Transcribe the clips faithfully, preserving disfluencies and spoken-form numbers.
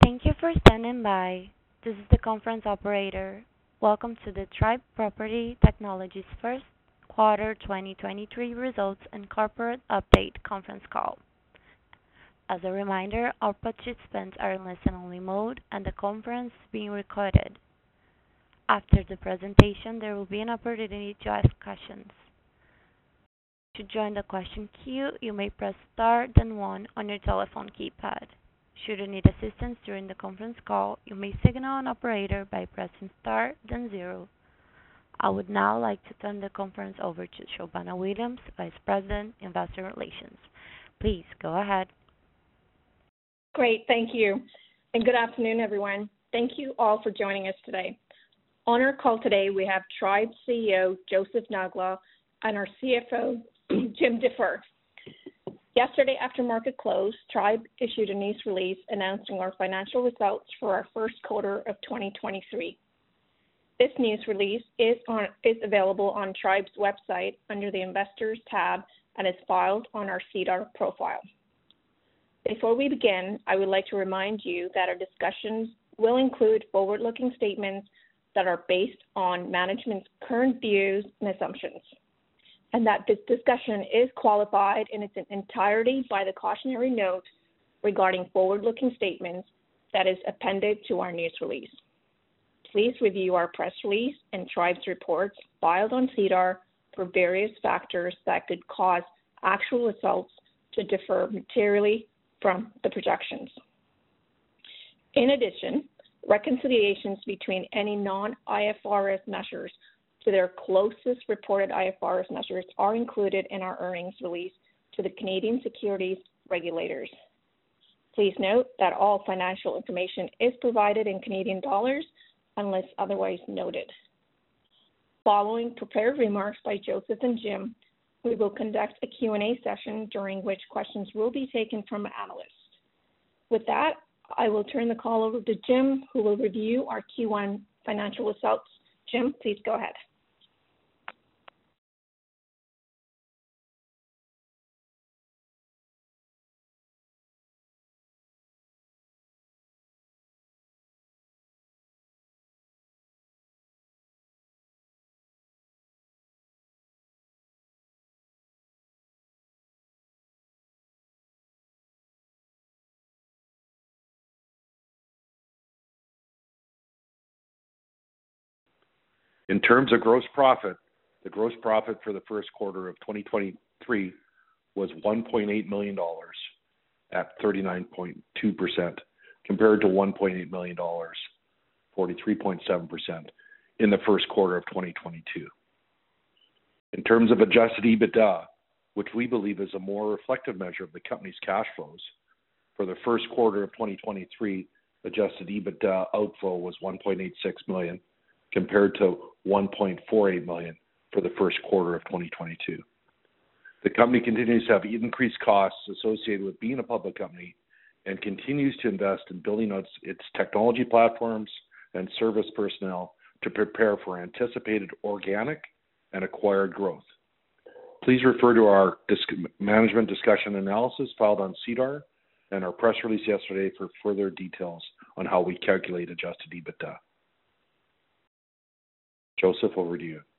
Thank you for standing by. This is the conference operator. Welcome to the Tribe Property Technologies first quarter twenty twenty-three results and corporate update conference call. As a reminder, all participants are in listen-only mode, and the conference is being recorded. After the presentation, there will be an opportunity to ask questions. To join the question queue, you may press star then one on your telephone keypad. Should you need assistance during the conference call, you may signal an operator by pressing star then zero. I would now like to turn the conference over to Shobana Williams, Vice President, Investor Relations. Please go ahead. Great, thank you. And good afternoon, everyone. Thank you all for joining us today. On our call today, we have Tribe C E O Joseph Nakhla and our C F O Jim Defer. Yesterday, after market close, Tribe issued a news release announcing our financial results for our first quarter of twenty twenty-three. This news release is, on, is available on Tribe's website under the Investors tab and is filed on our SEDAR profile. Before we begin, I would like to remind you that our discussions will include forward-looking statements that are based on management's current views and assumptions, and that this discussion is qualified in its entirety by the cautionary note regarding forward-looking statements that is appended to our news release. Please review our press release and Tribe's reports filed on SEDAR for various factors that could cause actual results to differ materially from the projections. In addition, reconciliations between any non-I F R S measures to their closest reported I F R S measures are included in our earnings release to the Canadian securities regulators. Please note that all financial information is provided in Canadian dollars unless otherwise noted. Following prepared remarks by Joseph and Jim, we will conduct a Q and A session during which questions will be taken from analysts. With that, I will turn the call over to Jim, who will review our Q one financial results. Jim, please go ahead. In terms of gross profit, the gross profit for the first quarter of twenty twenty-three was one point eight million dollars at thirty-nine point two percent, compared to one point eight million dollars, forty-three point seven percent, in the first quarter of twenty twenty-two. In terms of adjusted EBITDA, which we believe is a more reflective measure of the company's cash flows, for the first quarter of twenty twenty-three, adjusted EBITDA outflow was one point eight six million dollars, compared to one point four eight million dollars for the first quarter of twenty twenty-two. The company continues to have increased costs associated with being a public company and continues to invest in building out its technology platforms and service personnel to prepare for anticipated organic and acquired growth. Please refer to our disc- management discussion analysis filed on SEDAR and our press release yesterday for further details on how we calculate adjusted EBITDA. Joseph, over to you.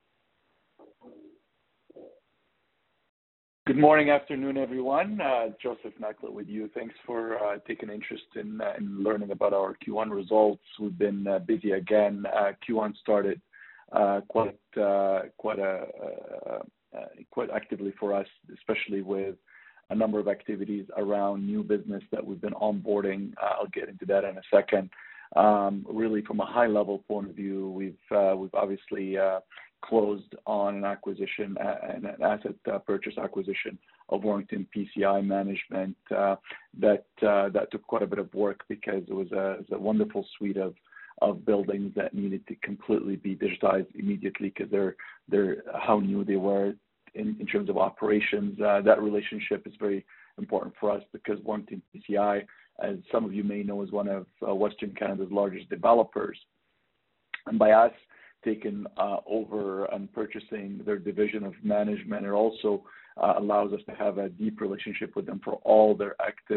Good morning, afternoon, everyone. Uh, Joseph Nakhla with you. Thanks for uh, taking interest in, uh, in learning about our Q one results. We've been uh, busy again. Uh, Q one started uh, quite uh, quite a, uh, uh, quite actively for us, especially with a number of activities around new business that we've been onboarding. Uh, I'll get into that in a second. Um, really, from a high-level point of view, we've uh, we've obviously uh, closed on an acquisition, uh, an asset uh, purchase acquisition of Warrington P C I Management. Uh, that uh, that took quite a bit of work because it was a, it was a wonderful suite of of buildings that needed to completely be digitized immediately because they're they're how new they were in, in terms of operations. Uh, that relationship is very important for us because Warrington P C I, as some of you may know, is one of uh, Western Canada's largest developers. And by us taking uh, over and purchasing their division of management, it also uh, allows us to have a deep relationship with them for all their active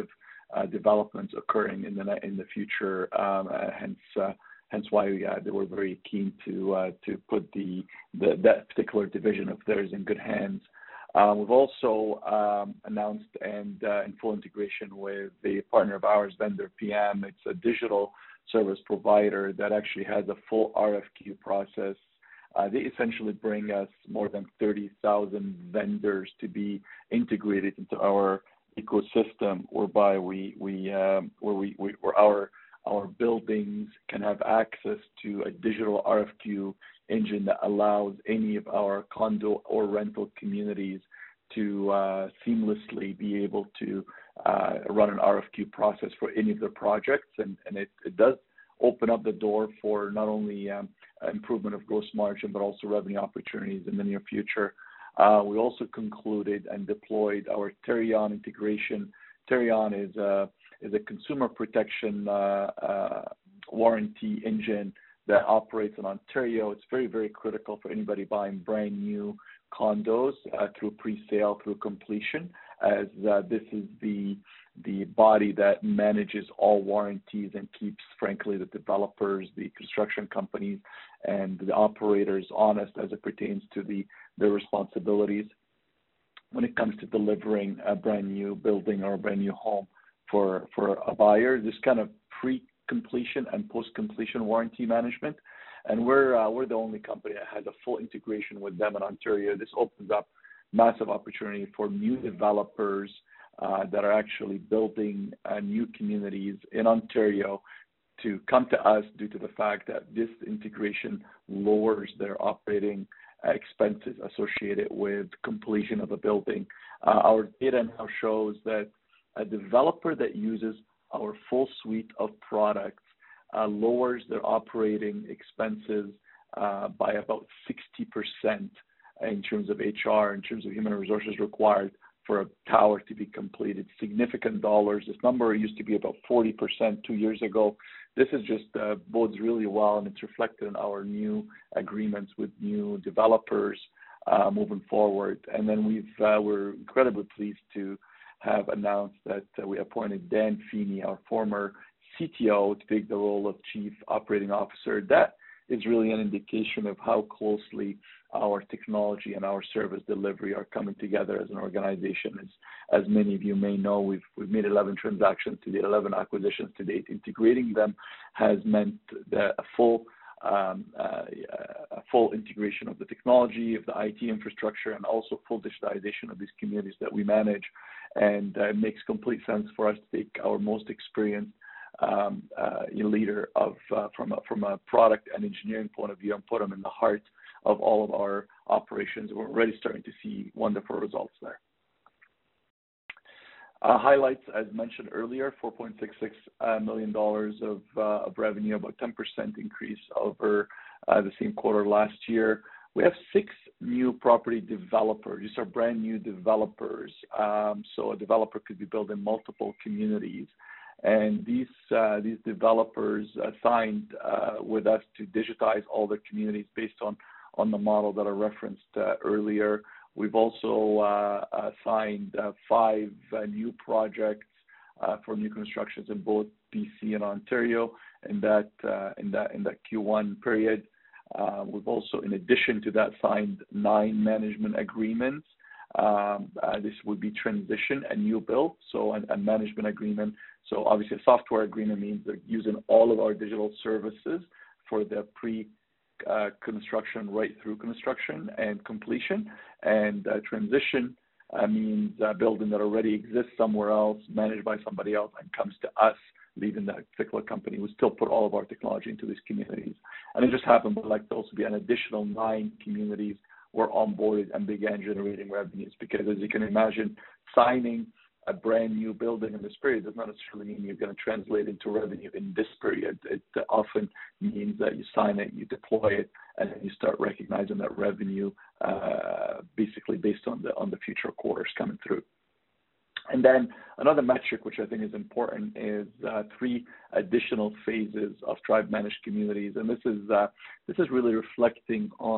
uh, developments occurring in the in the future. Um, uh, hence, uh, hence why we, uh, they were very keen to uh, to put the, the that particular division of theirs in good hands. Uh, we've also um, announced and uh, in full integration with a partner of ours, Vendor P M. It's a digital service provider that actually has a full R F Q process. Uh, they essentially bring us more than thirty thousand vendors to be integrated into our ecosystem, whereby we we um, where we, we where our our buildings can have access to a digital R F Q engine that allows any of our condo or rental communities to uh, seamlessly be able to uh, run an R F Q process for any of their projects, and, and it, it does open up the door for not only um, improvement of gross margin, but also revenue opportunities in the near future. Uh, we also concluded and deployed our Terion integration. Terion is a, is a consumer protection uh, uh, warranty engine that operates in Ontario. It's very, very critical for anybody buying brand new condos uh, through pre-sale, through completion, as uh, this is the the body that manages all warranties and keeps, frankly, the developers, the construction companies, and the operators honest as it pertains to the their responsibilities when it comes to delivering a brand new building or a brand new home for for a buyer. This kind of pre-completion and post-completion warranty management, and we're uh, we're the only company that has a full integration with them in Ontario. This opens up massive opportunity for new developers uh, that are actually building uh, new communities in Ontario to come to us due to the fact that this integration lowers their operating expenses associated with completion of a building. Uh, our data now shows that a developer that uses our full suite of products uh, lowers their operating expenses uh, by about sixty percent in terms of H R, in terms of human resources required for a tower to be completed. Significant dollars. This number used to be about forty percent two years ago. This is just uh, bodes really well, and it's reflected in our new agreements with new developers uh, moving forward. And then we've uh, we're incredibly pleased to have announced that uh, we appointed Dan Feeney, our former C T O, to take the role of Chief Operating Officer. That is really an indication of how closely our technology and our service delivery are coming together as an organization. As, as many of you may know, we've, we've made eleven transactions to date, eleven acquisitions to date. Integrating them has meant that a full um, uh, a full integration of the technology, of the I T infrastructure, and also full digitalization of these communities that we manage. And uh, it makes complete sense for us to take our most experienced um, uh, leader of uh, from a, from a product and engineering point of view and put them in the heart of all of our operations. We're already starting to see wonderful results there. Uh, highlights, as mentioned earlier, four point six six uh, million dollars of, uh, of revenue, about ten percent increase over uh, the same quarter last year. We have six new property developers. These are brand new developers. Um, so a developer could be building multiple communities. And these uh, these developers uh, signed uh, with us to digitize all their communities based on, on the model that I referenced uh, earlier. We've also uh, uh, signed uh, five uh, new projects uh, for new constructions in both B C and Ontario in that uh, in that in that Q one period. Uh, we've also, in addition to that, signed nine management agreements. Um, uh, this would be transition and new build, so a management agreement. So obviously, a software agreement means they're using all of our digital services for the pre Uh, construction right through construction and completion, and uh, transition uh, means a building that already exists somewhere else, managed by somebody else, and comes to us, leaving that particular company. We still put all of our technology into these communities, and it just happened but like to also be an additional nine communities were onboarded and began generating revenues. Because as you can imagine, signing a brand new building in this period does not necessarily mean you're going to translate into revenue in this period. It often means that you sign it, you deploy it, and then you start recognizing that revenue uh, basically based on the on the future quarters coming through. And then another metric which I think is important is uh, three additional phases of Tribe Managed Communities, and this is uh, this is really reflecting on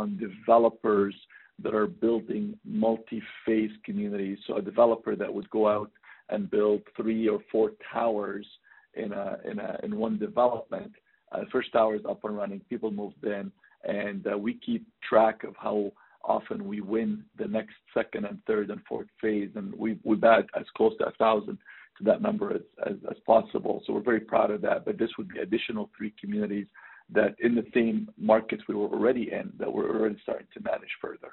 developers that are building multi-phase communities. So a developer that would go out and build three or four towers in a in a in one development. Uh, first tower is up and running. People moved in, and uh, we keep track of how often we win the next second and third and fourth phase, and we we bet as close to a thousand to that number as, as as possible. So we're very proud of that. But this would be additional three communities that in the same markets we were already in that we're already starting to manage further.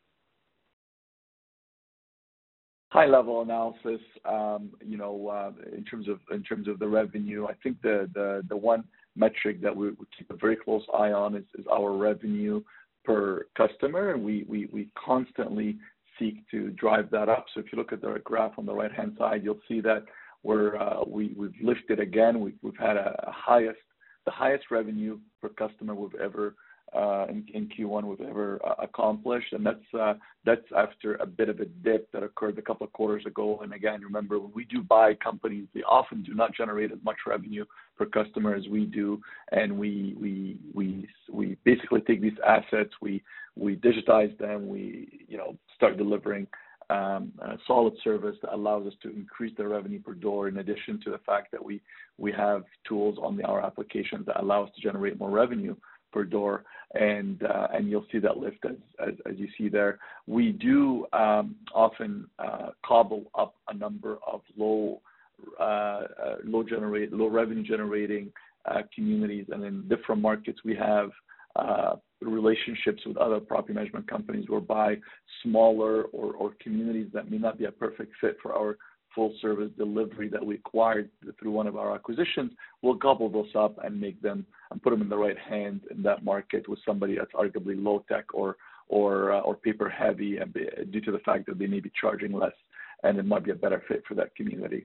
High-level analysis, um, you know, uh, in terms of in terms of the revenue, I think the the, the one metric that we, we keep a very close eye on is, is our revenue per customer, and we, we we constantly seek to drive that up. So if you look at the graph on the right-hand side, you'll see that we're uh, we we've lifted again. We, we've had a, a highest the highest revenue per customer we've ever uh, in, in Q one we've ever uh, accomplished, and that's uh, that's after a bit of a dip that occurred a couple of quarters ago. And again, remember, when we do buy companies, they often do not generate as much revenue per customer as we do, and we we we we basically take these assets, we we digitize them, we you know start delivering Um, a solid service that allows us to increase the revenue per door, in addition to the fact that we we have tools on the, our applications that allow us to generate more revenue per door, and uh, and you'll see that lift as, as as you see there. We do um, often uh, cobble up a number of low uh, uh, low generate low revenue generating uh, communities, and in different markets we have Uh, relationships with other property management companies whereby smaller or, or communities that may not be a perfect fit for our full service delivery that we acquired through one of our acquisitions, we'll gobble those up and make them and put them in the right hand in that market with somebody that's arguably low tech or or uh, or paper heavy, and be, due to the fact that they may be charging less, and it might be a better fit for that community.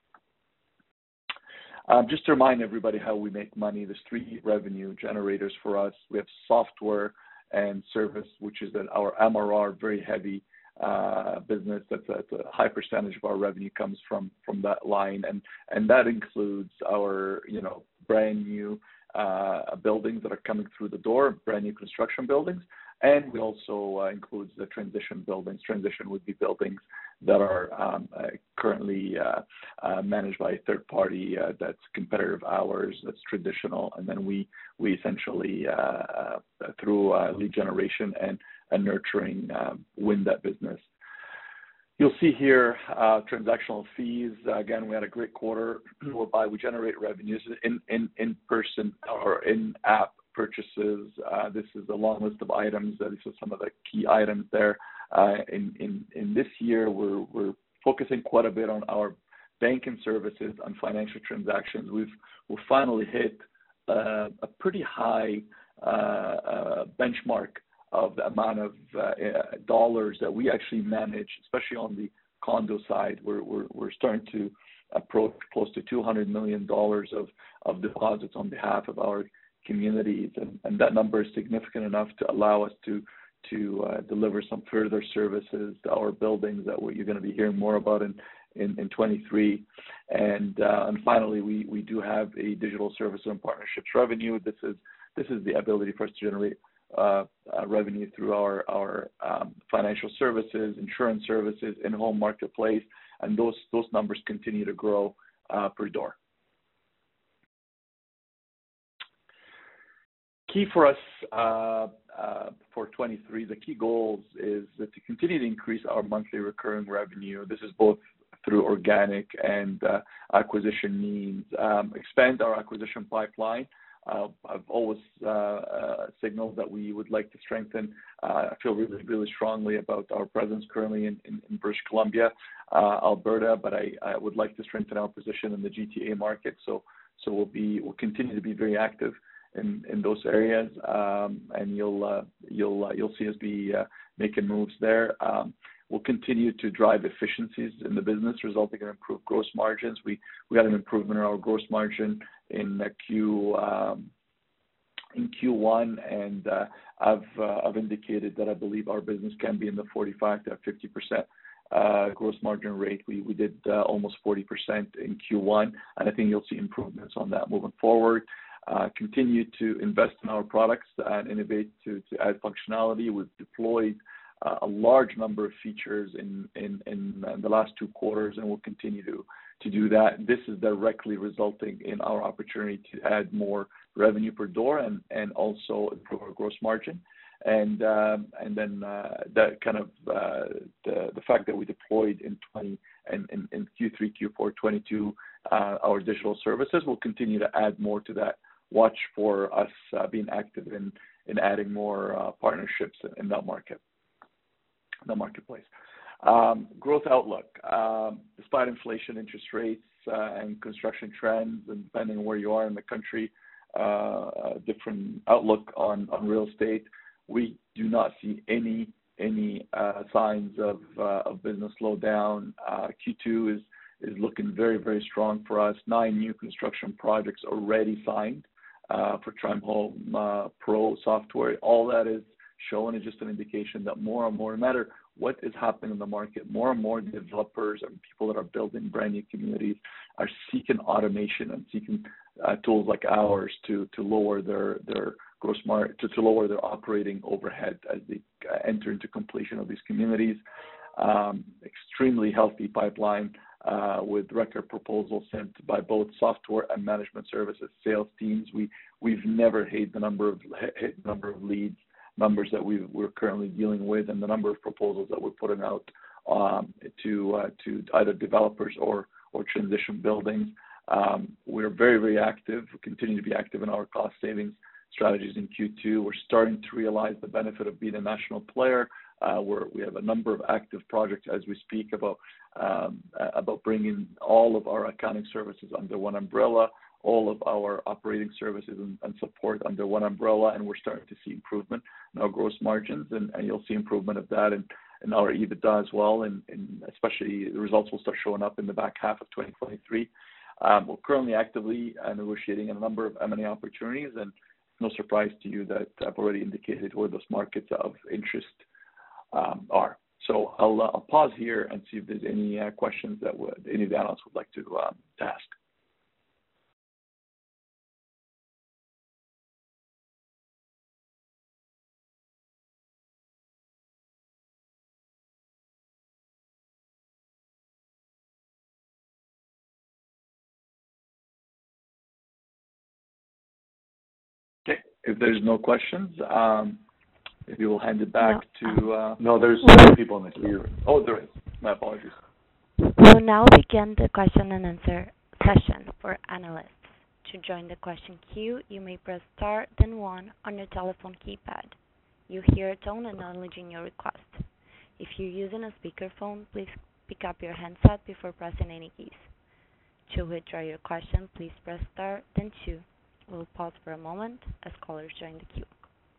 Um, just to remind everybody how we make money, there's three revenue generators for us. We have software and service, which is that our M R R, very heavy uh, business. That's a, that's a high percentage of our revenue comes from from that line, and and that includes our you know brand new uh, buildings that are coming through the door, brand new construction buildings, and we also uh, includes the transition buildings. Transition would be buildings that are um, uh, currently uh, uh, managed by a third party uh, that's competitive hours, that's traditional, and then we we essentially uh, uh, through uh, lead generation and, and nurturing uh, win that business. You'll see here uh, transactional fees. Uh, again, we had a great quarter whereby we generate revenues in in in person or in app purchases. Uh, this is a long list of items. Uh, these are some of the key items there. Uh, in, in, in this year, we're, we're focusing quite a bit on our banking services and financial transactions. We've, we've finally hit uh, a pretty high uh, uh, benchmark of the amount of uh, dollars that we actually manage, especially on the condo side. We're, we're, we're starting to approach close to two hundred million dollars of, of deposits on behalf of our communities, and, and that number is significant enough to allow us to to uh, deliver some further services to our buildings that you're going to be hearing more about in in, in twenty-three. And uh, and finally, we, we do have a digital service and partnerships revenue. This is this is the ability for us to generate uh, uh, revenue through our our um, financial services, insurance services, in-home marketplace, and those those numbers continue to grow uh, per door. Key for us uh, uh, for twenty-three, the key goals is to continue to increase our monthly recurring revenue. This is both through organic and uh, acquisition means. Um, expand our acquisition pipeline. Uh, I've always uh, uh, signaled that we would like to strengthen. Uh, I feel really, really strongly about our presence currently in, in, in British Columbia, uh, Alberta, but I, I would like to strengthen our position in the G T A market. So, so we'll be, we'll continue to be very active in, in those areas, um, and you'll uh, you'll uh, you'll see us be uh, making moves there. Um, we'll continue to drive efficiencies in the business, resulting in improved gross margins. We we had an improvement in our gross margin in uh, Q um, in Q one, and uh, I've uh, I've indicated that I believe our business can be in the forty-five to fifty percent uh, gross margin rate. We we did uh, almost forty percent in Q one, and I think you'll see improvements on that moving forward. Uh, continue to invest in our products and innovate to, to add functionality. We've deployed uh, a large number of features in, in, in the last two quarters, and we'll continue to, to do that. This is directly resulting in our opportunity to add more revenue per door and, and also improve our gross margin. And um, and then uh, that kind of uh, the the fact that we deployed in twenty and in, in Q three, Q four twenty-two uh, our digital services will continue to add more to that. Watch for us uh, being active in in adding more uh, partnerships in that market, the marketplace. Um, growth outlook, um, despite inflation, interest rates, uh, and construction trends, and depending on where you are in the country, uh, a different outlook on on real estate. We do not see any any uh, signs of uh, of business slowdown. Uh, Q two is is looking very very strong for us. Nine new construction projects already signed uh, for Tribe Home uh, Pro software. All that is showing is just an indication that more and more, no matter what is happening in the market, more and more developers and people that are building brand new communities are seeking automation and seeking uh, tools like ours to to lower their their gross margin, to, to lower their operating overhead as they uh, enter into completion of these communities. Um, extremely healthy pipeline uh, with record proposals sent by both software and management services sales teams. We we've never hit the number of hit the number of leads numbers that we we're currently dealing with, and the number of proposals that we're putting out um, to uh, to either developers or or transition buildings. Um, we're very very active. We continue to be active in our cost savings strategies in Q two. We're starting to realize the benefit of being a national player. Uh, we're, we have a number of active projects as we speak about um, about bringing all of our accounting services under one umbrella, all of our operating services and, and support under one umbrella, and we're starting to see improvement in our gross margins, and, and you'll see improvement of that in, in our EBITDA as well, and, and especially the results will start showing up in the back half of twenty twenty-three. Um, we're currently actively uh, negotiating a number of M and A opportunities, and no surprise to you that I've already indicated where those markets of interest um, are. So I'll, uh, I'll pause here and see if there's any uh, questions that would, any of the analysts would like to, um, to ask. Okay, if there's no questions, um, maybe we'll hand it back no. to... Uh, no, there's some people in the queue. Oh, there is. My apologies. We'll now begin the question and answer session for analysts. To join the question queue, you may press star then one on your telephone keypad. You hear a tone acknowledging your request. If you're using a speakerphone, please pick up your handset before pressing any keys. To withdraw your question, please press star then two. We'll pause for a moment as callers join the queue.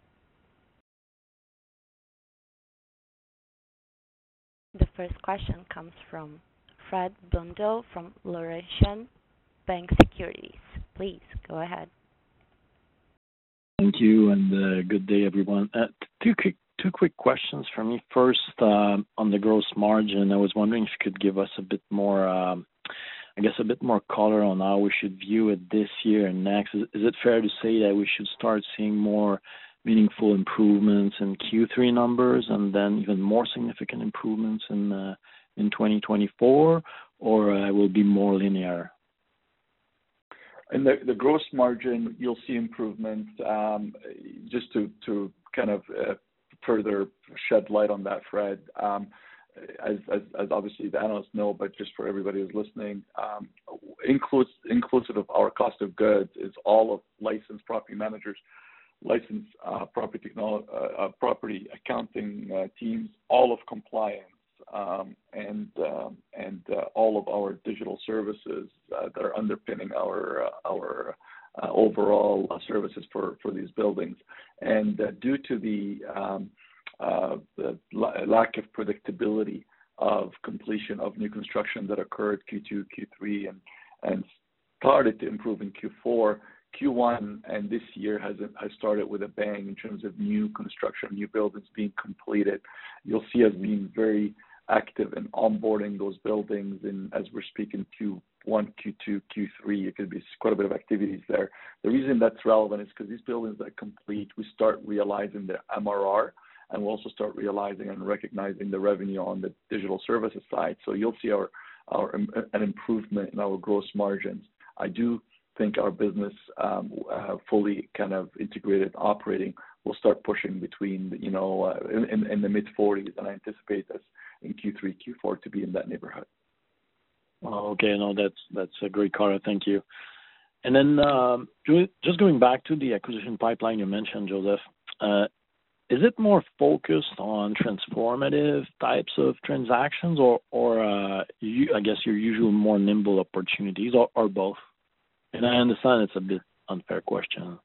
The first question comes from Fred Blondeau from Laurentian Bank Securities. Please go ahead. Thank you, and uh, good day, everyone. Uh, two quick two quick questions for me. First, um, on the gross margin, I was wondering if you could give us a bit more, um, I guess, a bit more color on how we should view it this year and next. Is, is it fair to say that we should start seeing more meaningful improvements in Q three numbers, and then even more significant improvements in uh, in twenty twenty-four, or uh, will be more linear? In the, the gross margin, you'll see improvement. Um, just to, to kind of uh, further shed light on that, Fred, um, as, as, as obviously the analysts know, but just for everybody who's listening, um, includes, inclusive of our cost of goods is all of licensed property managers, licensed uh, property technolo- uh, uh, property accounting uh, teams, all of compliance, um, and um, and uh, all of our digital services uh, that are underpinning our uh, our uh, overall uh, services for, for these buildings. And uh, due to the, um, uh, the la- lack of predictability of completion of new construction that occurred Q two, Q three, and and started to improve in Q four, Q one and this year has has started with a bang in terms of new construction, new buildings being completed. You'll see us being very active in onboarding those buildings, and as we're speaking Q one, Q two, Q three, it could be quite a bit of activities there. The reason that's relevant is because these buildings that complete, we start realizing their M R R and we'll also start realizing and recognizing the revenue on the digital services side. So you'll see our, our an improvement in our gross margins. I do think our business um, uh, fully kind of integrated operating will start pushing between, you know, uh, in, in the mid forties, and I anticipate us in Q three, Q four to be in that neighborhood. Oh, okay, no, that's that's a great color. Thank you. And then um, just going back to the acquisition pipeline you mentioned, Joseph, uh, is it more focused on transformative types of transactions, or, or uh, you, I guess your usual more nimble opportunities, or, or both? And I understand it's a bit unfair question.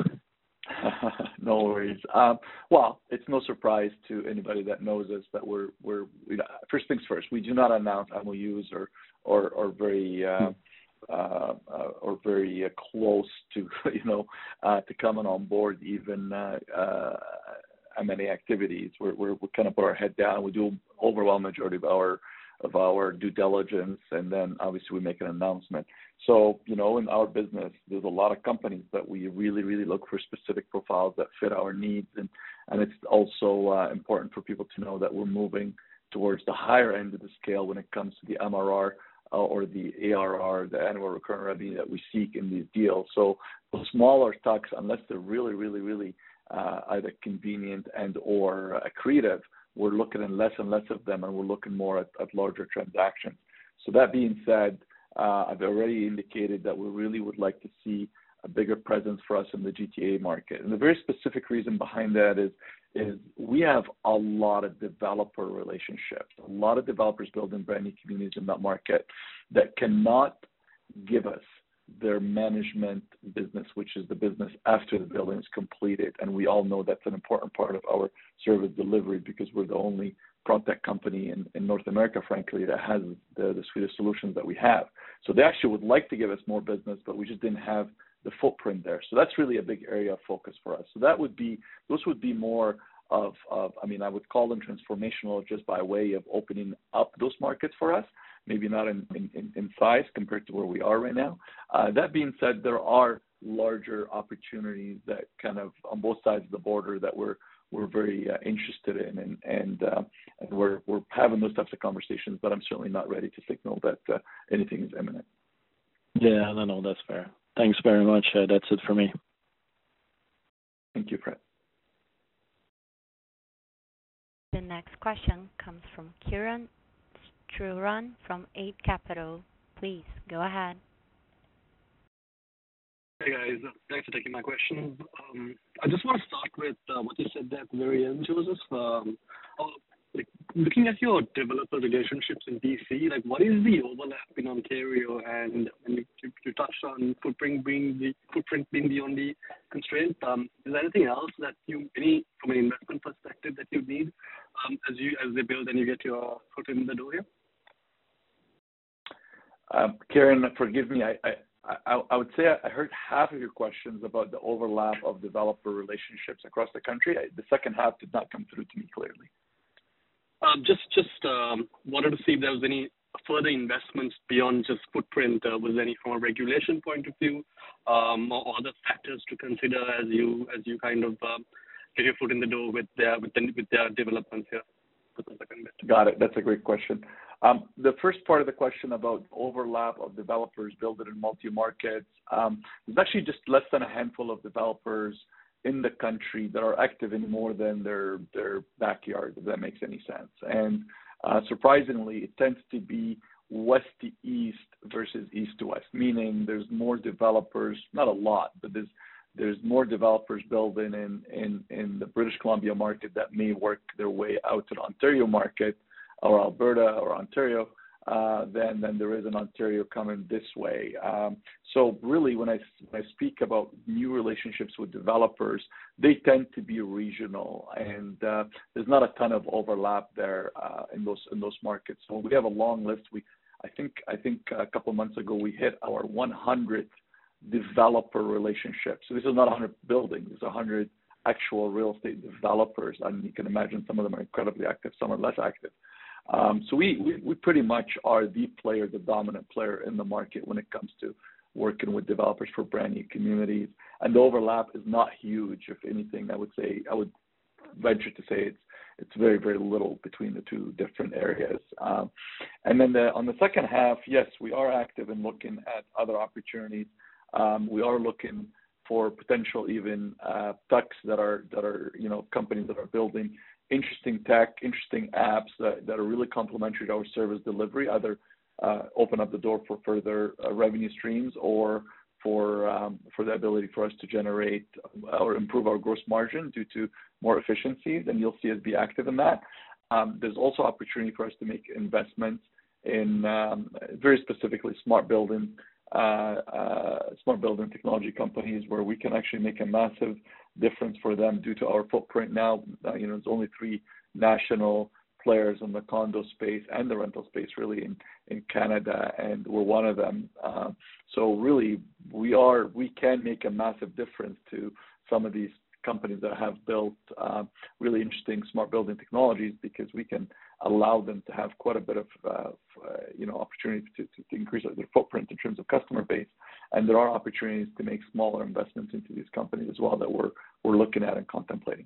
No worries. Um, well, it's no surprise to anybody that knows us that we're we're we, first things first. We do not announce M O Us or or, or very uh, uh, uh, or very uh, close to you know uh, to coming on board even uh, uh, M and A activities. We're, we're we kind of put our head down. We do overwhelming majority of our of our due diligence, and then obviously we make an announcement. So, you know, in our business, there's a lot of companies that we really, really look for specific profiles that fit our needs. And, and it's also uh, important for people to know that we're moving towards the higher end of the scale when it comes to the M R R uh, or the A R R, the annual recurring revenue that we seek in these deals. So the smaller stocks, unless they're really, really, really uh, either convenient and or accretive, we're looking at less and less of them, and we're looking more at, at larger transactions. So that being said, uh, I've already indicated that we really would like to see a bigger presence for us in the G T A market. And the very specific reason behind that is, is we have a lot of developer relationships, a lot of developers building brand new communities in that market that cannot give us their management business, which is the business after the building is completed. And we all know that's an important part of our service delivery because we're the only PropTech company in, in North America, frankly, that has the, the suite of solutions that we have. So they actually would like to give us more business, but we just didn't have the footprint there. So that's really a big area of focus for us. So that would be, those would be more of, of I mean, I would call them transformational just by way of opening up those markets for us. Maybe not in, in, in size compared to where we are right now. Uh, that being said, there are larger opportunities that kind of on both sides of the border that we're we're very uh, interested in, and and, uh, and we're we're having those types of conversations. But I'm certainly not ready to signal that uh, anything is imminent. Yeah, no, no, that's fair. Thanks very much. Uh, that's it for me. Thank you, Fred. The next question comes from Kieran Struan from Eight Capital. Please go ahead. Hey guys, thanks for taking my question. Um, I just want to start with uh, what you said there at the very end, Joseph. Um, oh, like looking at your developer relationships in B C, like what is the overlap in Ontario? And when you, you, you touched on footprint being the footprint being the only constraint, um, is there anything else that you, any from an investment perspective, that you need um, as you as they build and you get your foot in the door here? Um, Karen, forgive me. I, I, I, I would say I heard half of your questions about the overlap of developer relationships across the country. I, the second half did not come through to me clearly. Um, just just um, wanted to see if there was any further investments beyond just footprint. Uh, was there any from a regulation point of view, um, or other factors to consider as you as you kind of um, get your foot in the door with their with, the, with their developments here? Got it. That's a great question. Um, the first part of the question about overlap of developers build it in multi-markets, um, there's actually just less than a handful of developers in the country that are active in more than their their backyard, if that makes any sense. And uh, surprisingly, it tends to be west to east versus east to west, meaning there's more developers, not a lot, but there's there's more developers building in, in, in the British Columbia market that may work their way out to the Ontario market or Alberta or Ontario uh, than, than there is in Ontario coming this way. Um, so really, when I, when I speak about new relationships with developers, they tend to be regional, and uh, there's not a ton of overlap there uh, in those in those markets. So we have a long list. We, I think, I think a couple of months ago we hit our one hundredth developer relationship. So this is not one hundred buildings, it's one hundred actual real estate developers. And you can imagine some of them are incredibly active, some are less active. Um, so we, we, we pretty much are the player, the dominant player in the market when it comes to working with developers for brand new communities. And the overlap is not huge. If anything, I would say, I would venture to say it's it's very, very little between the two different areas. Um, and then the, on the second half, yes, we are active in looking at other opportunities. Um, we are looking for potential even uh, techs that are that are you know companies that are building interesting tech, interesting apps that, that are really complementary to our service delivery, either uh, open up the door for further uh, revenue streams or for um, for the ability for us to generate or improve our gross margin due to more efficiencies, and you'll see us be active in that. Um, there's also opportunity for us to make investments in um, very specifically smart building, uh, uh, smart building technology companies where we can actually make a massive difference for them due to our footprint now. Uh, you know, there's only three national players in the condo space and the rental space really in, in Canada, and we're one of them. Uh, so really, we are we can make a massive difference to some of these companies that have built uh, really interesting smart building technologies, because we can allow them to have quite a bit of uh, uh, you know opportunity to, to, to increase their footprint in terms of customer base, and there are opportunities to make smaller investments into these companies as well that we're we're looking at and contemplating.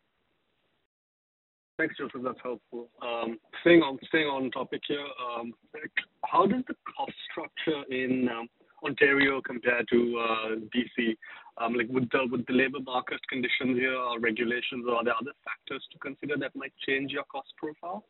Thanks, Joseph. That's helpful. Um, staying on staying on topic here, um, how does the cost structure in um, Ontario compare to uh, D C? Um, like, would the would the labor market conditions here, or regulations, or are there other factors to consider that might change your cost profile?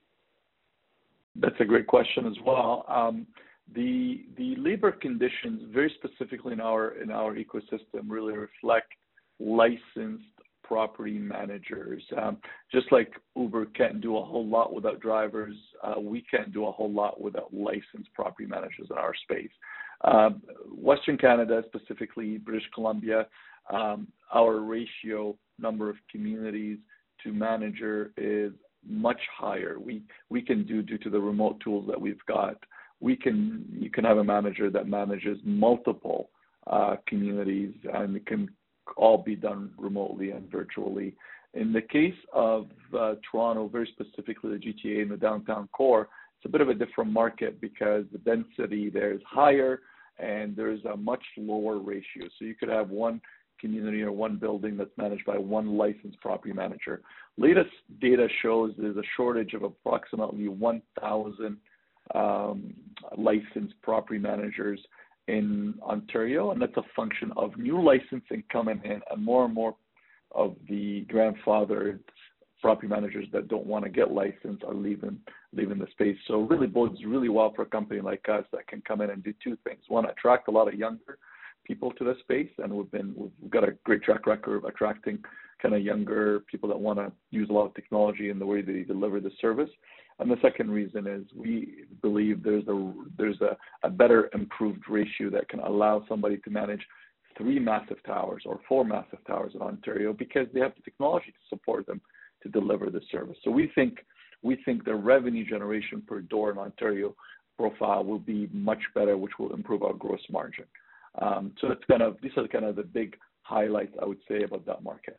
That's a great question as well. Um, the the labor conditions, very specifically in our in our ecosystem, really reflect licensed property managers. Um, just like Uber can't do a whole lot without drivers, uh, we can't do a whole lot without licensed property managers in our space. Um, Western Canada, specifically British Columbia, um, our ratio number of communities to manager is much higher. We we can do due to the remote tools that we've got. We can you can have a manager that manages multiple uh, communities, and it can all be done remotely and virtually. In the case of uh, Toronto, very specifically the G T A and the downtown core, it's a bit of a different market because the density there is higher and there's a much lower ratio. So you could have one community or one building that's managed by one licensed property manager. Latest data shows there's a shortage of approximately one thousand um, licensed property managers in Ontario, and that's a function of new licensing coming in and more and more of the grandfathered property managers that don't want to get licensed are leaving leaving the space. So it really bodes really well for a company like us that can come in and do two things. One, attract a lot of younger people to the space, and we've been we've got a great track record of attracting kind of younger people that want to use a lot of technology in the way they deliver the service. And the second reason is we believe there's a there's a, a better improved ratio that can allow somebody to manage three massive towers or four massive towers in Ontario because they have the technology to support them to deliver the service. So we think we think the revenue generation per door in Ontario profile will be much better, which will improve our gross margin. Um, so that's kind of these are kind of the big highlights I would say about that market.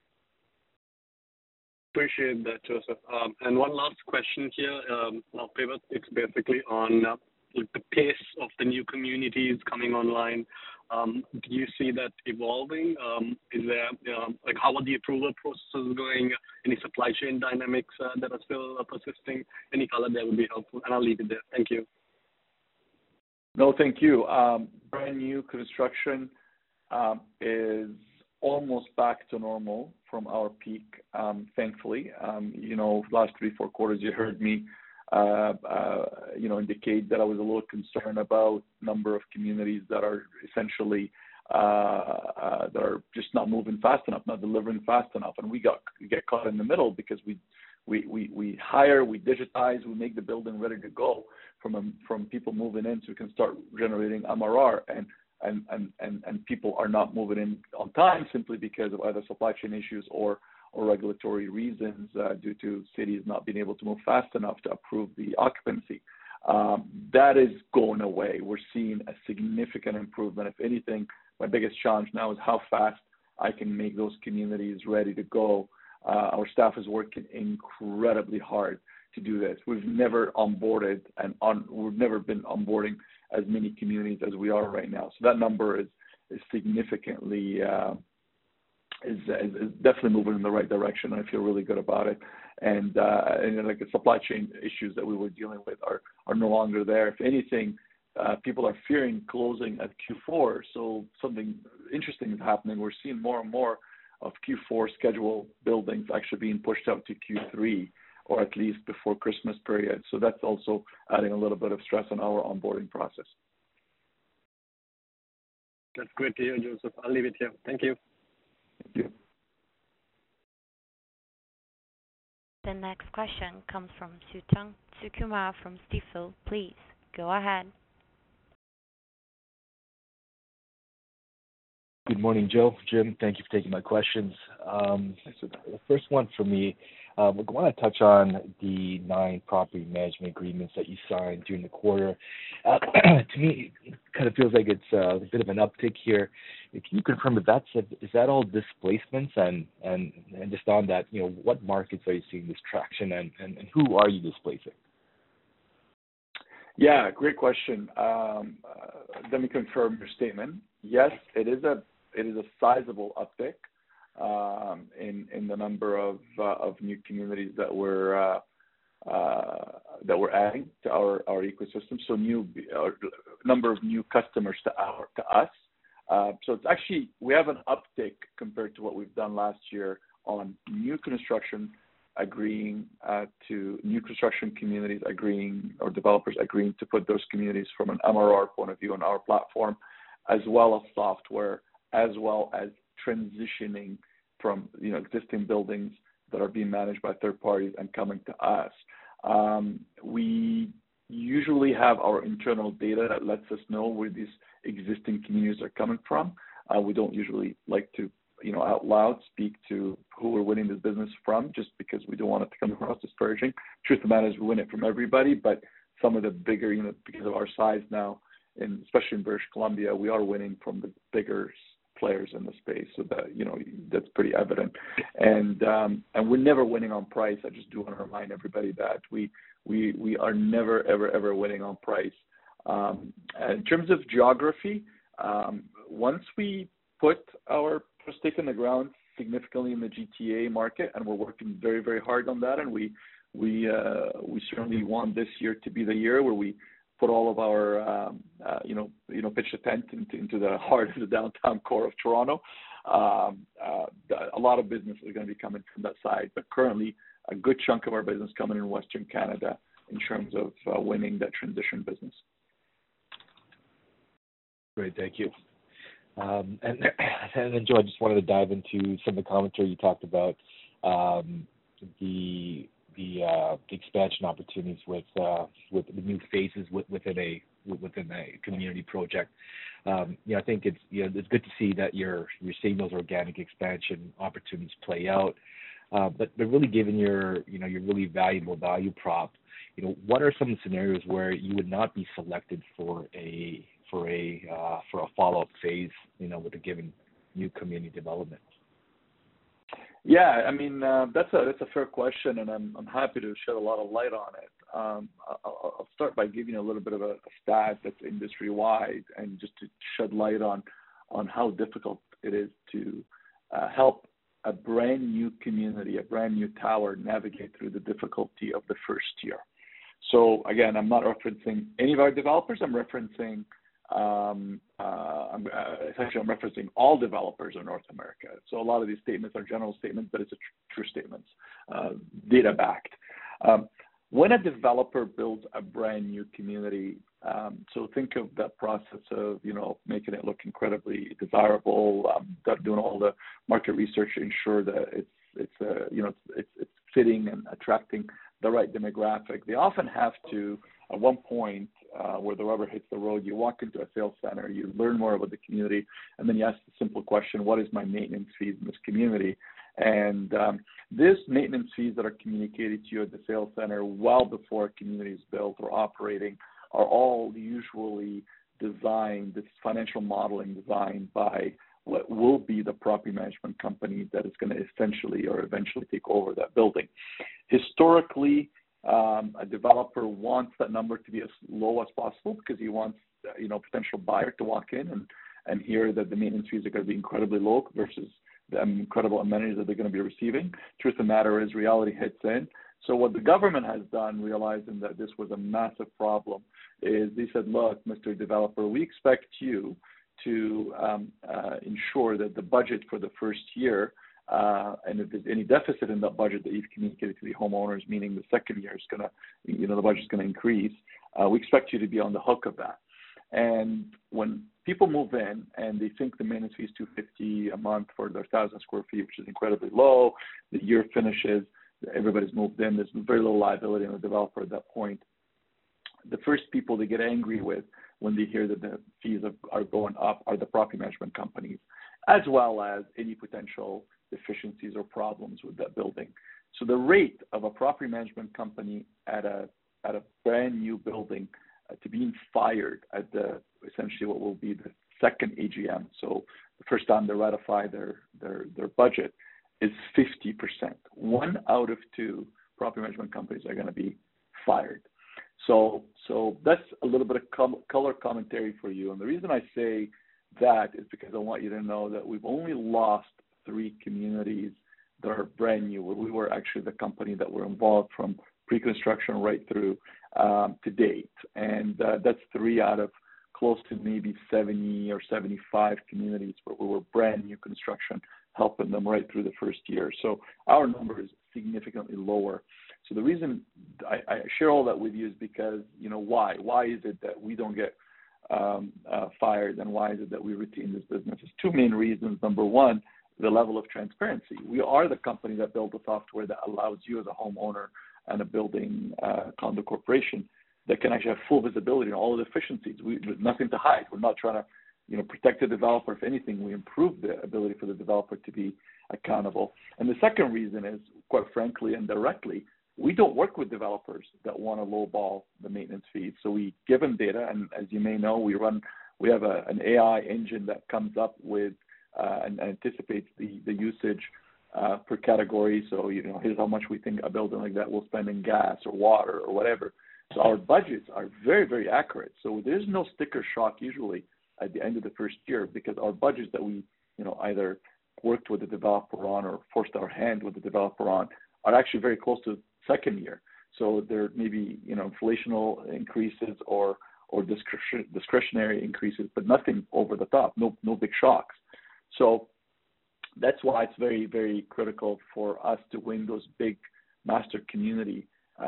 Appreciate that, Joseph. Um, and one last question here. Um, I'll pivot. It's basically on uh, the pace of the new communities coming online. Um, do you see that evolving? Um, is there um, like how are the approval processes going? Any supply chain dynamics uh, that are still uh, persisting? Any color there would be helpful. And I'll leave it there. Thank you. No, thank you. Um, brand new construction um, is almost back to normal from our peak, um, thankfully. Um, you know, last three, four quarters, you heard me, uh, uh, you know, indicate that I was a little concerned about number of communities that are essentially uh, uh, that are just not moving fast enough, not delivering fast enough, and we got we get caught in the middle because we we we, we hire, we digitize, we make the building ready to go from um, from people moving in, so we can start generating M R R and. And, and, and, and people are not moving in on time simply because of either supply chain issues or, or regulatory reasons uh, due to cities not being able to move fast enough to approve the occupancy. Um, that is going away. We're seeing a significant improvement. If anything, my biggest challenge now is how fast I can make those communities ready to go. Uh, our staff is working incredibly hard to do this. We've never onboarded and on, we've never been onboarding as many communities as we are right now. So that number is, is significantly uh, is, is, is definitely moving in the right direction. I feel really good about it. And, uh, and like the supply chain issues that we were dealing with are, are no longer there. If anything, uh, people are fearing closing at Q four. So something interesting is happening. We're seeing more and more of Q four schedule buildings actually being pushed out to Q three, or at least before Christmas period. So that's also adding a little bit of stress on our onboarding process. That's great to hear, Joseph. I'll leave it here. Thank you. Thank you. The next question comes from Suthan Sukumar from Stifel. Please go ahead. Good morning, Joe, Jim. Thank you for taking my questions. Um, so the first one for me, uh, we want to touch on the nine property management agreements that you signed during the quarter. Uh, to me, it kind of feels like it's uh, a bit of an uptick here. Can you confirm if that's is that all displacements, and, and and just on that, you know, what markets are you seeing this traction, and, and, and who are you displacing? Yeah, great question. Um, uh, let me confirm your statement. Yes, it is a it is a sizable uptick um, in in the number of uh, of new communities that we're uh, uh, that we're adding to our, our ecosystem. So new uh, number of new customers to our to us. Uh, so it's actually we have an uptick compared to what we've done last year on new construction agreeing uh, to new construction communities agreeing or developers agreeing to put those communities from an M R R point of view on our platform, as well as software, as well as transitioning from you know existing buildings that are being managed by third parties and coming to us. Um, we usually have our internal data that lets us know where these existing communities are coming from. Uh, we don't usually like to you know, out loud speak to who we're winning this business from, just because we don't want it to come across disparaging. Truth of the matter is we win it from everybody, but some of the bigger, you know, because of our size now, and especially in British Columbia, we are winning from the bigger players in the space. So that, you know, that's pretty evident. And um, and we're never winning on price. I just do want to remind everybody that we we we are never ever ever winning on price. Um, in terms of geography, um, once we put our stake in the ground significantly in the G T A market, and we're working very, very hard on that. And we we uh, we certainly want this year to be the year where we put all of our um, uh, you know you know pitch a tent into, into the heart of the downtown core of Toronto. Um, uh, a lot of business is going to be coming from that side, but currently a good chunk of our business coming in Western Canada in terms of uh, winning that transition business. Great, thank you. Um, and, and then, Joe, I just wanted to dive into some of the commentary you talked about, um, the the, uh, the expansion opportunities with uh, with the new phases within a within a community project. Um, you know, I think it's you know it's good to see that you're you're seeing those organic expansion opportunities play out. Uh, but but really, given your you know your really valuable value prop, you know, what are some scenarios where you would not be selected for a for a uh, for a follow-up phase, you know, with a given new community development? Yeah, I mean uh, that's a that's a fair question, and I'm I'm happy to shed a lot of light on it. Um, I'll, I'll start by giving you a little bit of a, a stat that's industry-wide, and just to shed light on on how difficult it is to uh, help a brand new community, a brand new tower, navigate through the difficulty of the first year. So again, I'm not referencing any of our developers. I'm referencing Um, uh, I'm, uh, essentially, I'm referencing all developers in North America. So a lot of these statements are general statements, but it's a tr- true statements, uh, data backed. Um, when a developer builds a brand new community, um, so think of that process of you know making it look incredibly desirable, um, doing all the market research to ensure that it's it's uh, you know it's, it's it's fitting and attracting the right demographic. They often have to at one point. Uh, where the rubber hits the road, you walk into a sales center, you learn more about the community, and then you ask the simple question, what is my maintenance fees in this community? And um, these maintenance fees that are communicated to you at the sales center well before a community is built or operating are all usually designed, this financial modeling designed by what will be the property management company that is going to essentially or eventually take over that building. Historically, Um, a developer wants that number to be as low as possible because he wants, uh, you know, potential buyer to walk in and, and hear that the maintenance fees are going to be incredibly low versus the incredible amenities that they're going to be receiving. Truth of the matter is reality hits in. So what the government has done, realizing that this was a massive problem, is they said, look, Mister Developer, we expect you to um, uh, ensure that the budget for the first year, uh, and if there's any deficit in that budget that you've communicated to the homeowners, meaning the second year is going to, you know, the budget's going to increase, uh, we expect you to be on the hook of that. And when people move in and they think the maintenance fee is two hundred fifty dollars a month for their one thousand square feet, which is incredibly low, the year finishes, everybody's moved in, there's very little liability on the developer at that point. The first people they get angry with when they hear that the fees are going up are the property management companies, as well as any potential deficiencies or problems with that building. So the rate of a property management company at a at a brand new building uh, to being fired at the essentially what will be the second A G M, so the first time they ratify their their their budget, is fifty percent. One out of two property management companies are going to be fired. So, so that's a little bit of com- color commentary for you. And the reason I say that is because I want you to know that we've only lost three communities that are brand new. We were actually the company that were involved from pre-construction right through um, to date. And uh, that's three out of close to maybe seventy or seventy-five communities where we were brand new construction, helping them right through the first year. So our number is significantly lower. So the reason I, I share all that with you is because, you know, why? Why is it that we don't get um, uh, fired, and why is it that we retain this business? There's two main reasons. Number one, the level of transparency. We are the company that built the software that allows you as a homeowner and a building uh, condo corporation that can actually have full visibility on all the efficiencies. We, there's nothing to hide. We're not trying to, you know, protect the developer. If anything, we improve the ability for the developer to be accountable. And the second reason is, quite frankly and directly, we don't work with developers that want to lowball the maintenance fees. So we give them data, and as you may know, we run, we have a, an A I engine that comes up with uh, and anticipates the, the usage uh, per category. So, you know, here's how much we think a building like that will spend in gas or water or whatever. So our budgets are very, very accurate. So there's no sticker shock usually at the end of the first year, because our budgets that we, you know, either worked with the developer on or forced our hand with the developer on are actually very close to second year. So there may be, you know, inflational increases or or discretion, discretionary increases, but nothing over the top, no no big shocks. So that's why it's very, very critical for us to win those big master community uh,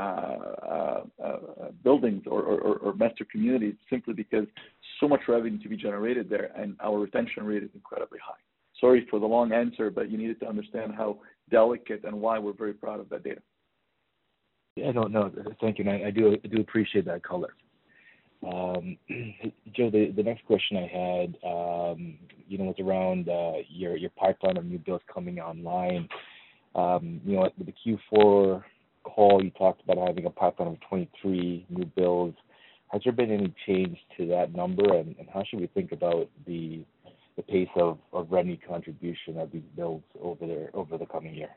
uh, uh, buildings or, or, or master communities, simply because so much revenue to be generated there, and our retention rate is incredibly high. Sorry for the long answer, but you needed to understand how delicate and why we're very proud of that data. Yeah, no, no, thank you. And I, I do, I do appreciate that color. Um, Joe, the, the next question I had, um, you know, was around uh, your your pipeline of new builds coming online. Um, you know, at the Q four call, you talked about having a pipeline of twenty-three new builds. Has there been any change to that number, and, and how should we think about the the pace of, of revenue contribution of these builds over there over the coming year?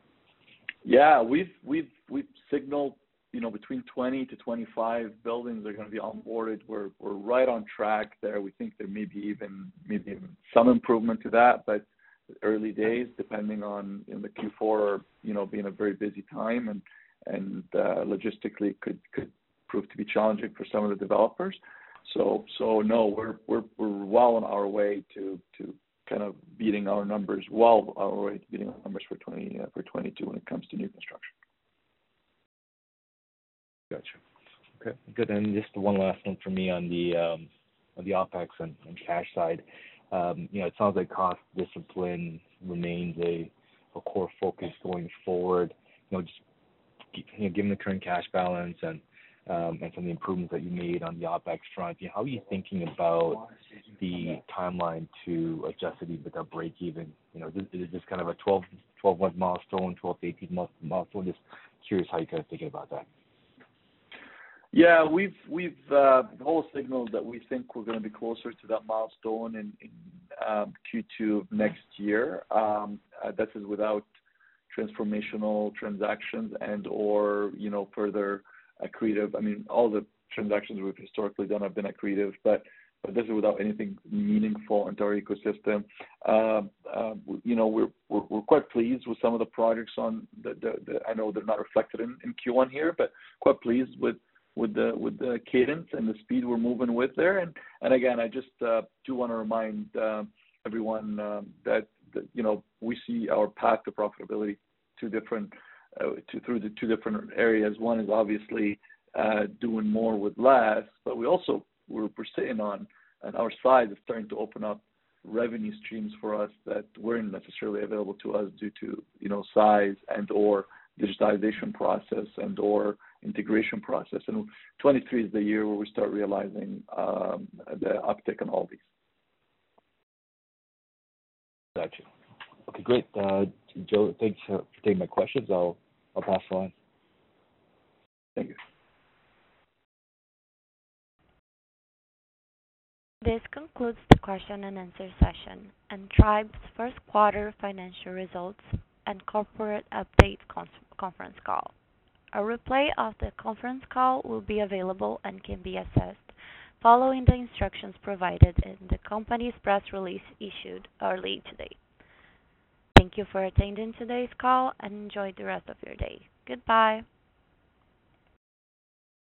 Yeah, we've we've we've signaled, you know, between twenty to twenty-five buildings are going to be onboarded. We're we're right on track there. We think there may be even maybe even some improvement to that, but early days, depending on, you know, the Q four, you know, being a very busy time, and and uh, logistically could could prove to be challenging for some of the developers. So so no, we're we're we're well on our way to to kind of beating our numbers, well our way to beating our numbers for twenty uh, for twenty-two when it comes to new construction. Gotcha. Okay, good. And just one last one for me on the um, on the OpEx and, and cash side. Um, you know, it sounds like cost discipline remains a, a core focus going forward. You know, just you know, given the current cash balance and um, and some of the improvements that you made on the OpEx front, you know, how are you thinking about the timeline to adjusted EBITDA break even? You know, is it just kind of a twelve, twelve month milestone, twelve to eighteen month milestone? Just curious how you're kind of thinking about that. Yeah, we've we've uh, all signaled that we think we're going to be closer to that milestone in, in um, Q two of next year. Um, uh, that is without transformational transactions and or, you know, further accretive. I mean, all the transactions we've historically done have been accretive, but but this is without anything meaningful into our ecosystem. Uh, uh, you know, we're, we're we're quite pleased with some of the projects on the, the, the I know they're not reflected in, in Q one here, but quite pleased with with the with the cadence and the speed we're moving with there. And and again, I just uh, do want to remind uh, everyone um, that, that you know we see our path to profitability two different uh, two, through the two different areas. One is obviously uh, doing more with less, but we also we're, we're sitting on, and our size is starting to open up revenue streams for us that weren't necessarily available to us due to you know size and or digitalization process and or integration process. And twenty-three is the year where we start realizing um, the uptick in all these. Gotcha. Okay, great. Uh, Joe, thanks for taking my questions. I'll I'll pass the line. Thank you. This concludes the question and answer session and Tribe's first quarter financial results and corporate update con- conference call. A replay of the conference call will be available and can be accessed following the instructions provided in the company's press release issued early today. Thank you for attending today's call and enjoy the rest of your day. Goodbye.